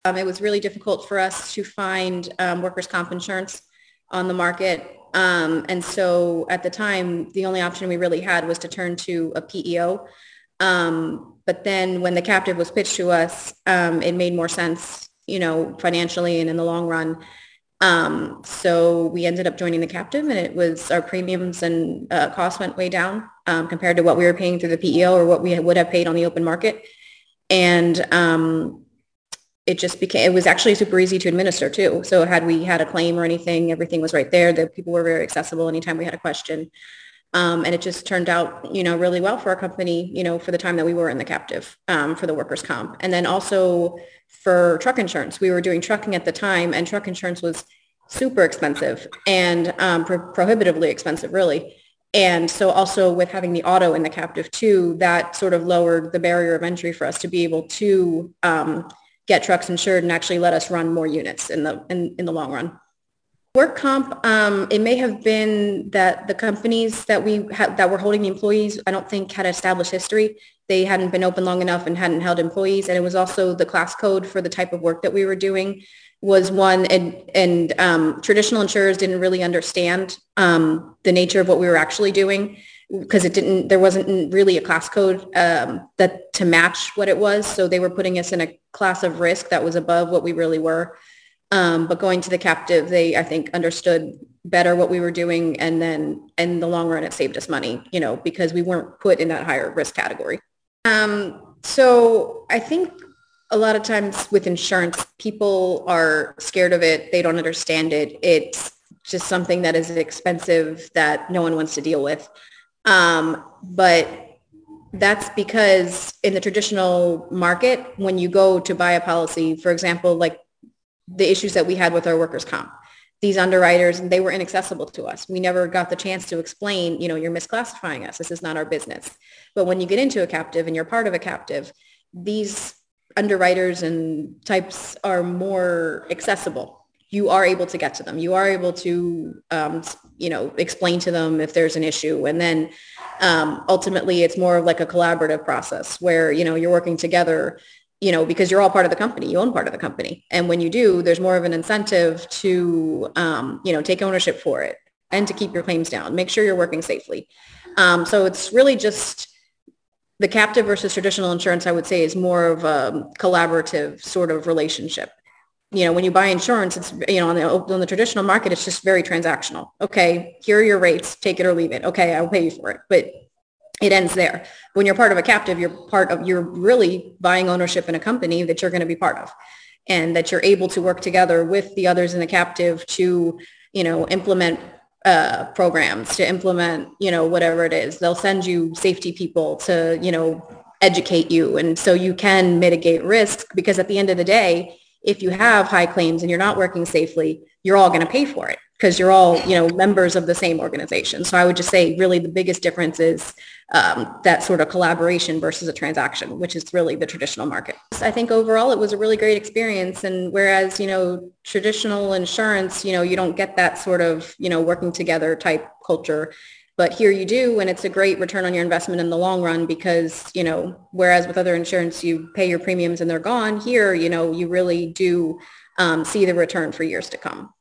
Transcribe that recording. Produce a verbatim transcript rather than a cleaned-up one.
Um, it was really difficult for us to find um, workers' comp insurance on the market. Um, and so at the time, the only option we really had was to turn to a P E O. Um, but then when the captive was pitched to us, um, it made more sense, you know, financially and in the long run. Um, so we ended up joining the captive, and it was our premiums and uh, costs went way down um, compared to what we were paying through the P E O or what we would have paid on the open market. And um, it just became, it was actually super easy to administer too. So had we had a claim or anything, everything was right there. The people were very accessible anytime we had a question. Um, and it just turned out, you know, really well for our company, you know, for the time that we were in the captive um, for the workers' comp. And then also for truck insurance, we were doing trucking at the time, and truck insurance was super expensive and um, pro- prohibitively expensive, really. And so also with having the auto in the captive too, that sort of lowered the barrier of entry for us to be able to um, get trucks insured and actually let us run more units in the in, in the long run. Work comp, um, it may have been that the companies that we had that were holding the employees, I don't think had established history. They hadn't been open long enough and hadn't held employees. And it was also the class code for the type of work that we were doing was one, and, and um, traditional insurers didn't really understand um, the nature of what we were actually doing, because it didn't, there wasn't really a class code um, that to match what it was. So they were putting us in a class of risk that was above what we really were. Um, but going to the captive, they, I think, understood better what we were doing. And then in the long run, it saved us money, you know, because we weren't put in that higher risk category. Um, so I think a lot of times with insurance, people are scared of it. They don't understand it. It's just something that is expensive that no one wants to deal with. Um, but that's because in the traditional market, when you go to buy a policy, for example, like the issues that we had with our workers' comp. These underwriters, they were inaccessible to us. We never got the chance to explain, you know, you're misclassifying us. This is not our business. But when you get into a captive and you're part of a captive, these underwriters and types are more accessible. You are able to get to them. You are able to, um, you know, explain to them if there's an issue. And then um, ultimately, it's more of like a collaborative process where, you know, you're working together, you know, because you're all part of the company, you own part of the company. And when you do, there's more of an incentive to, um, you know, take ownership for it and to keep your claims down, make sure you're working safely. Um, so it's really just the captive versus traditional insurance, I would say, is more of a collaborative sort of relationship. You know, when you buy insurance, it's, you know, on the, on the traditional market, it's just very transactional. Okay, here are your rates, take it or leave it. Okay, I'll pay you for it. But it ends there. When you're part of a captive, you're part of, you're really buying ownership in a company that you're going to be part of, and that you're able to work together with the others in the captive to, you know, implement uh, programs, to implement, you know, whatever it is. They'll send you safety people to, you know, educate you. And so you can mitigate risk, because at the end of the day, if you have high claims and you're not working safely, you're all going to pay for it, because you're all, you know, members of the same organization. So I would just say really the biggest difference is um, that sort of collaboration versus a transaction, which is really the traditional market. I think overall it was a really great experience. And whereas, you know, traditional insurance, you know, you don't get that sort of, you know, working together type culture. But here you do, and it's a great return on your investment in the long run, because, you know, whereas with other insurance, you pay your premiums and they're gone, here, you know, you really do um, see the return for years to come.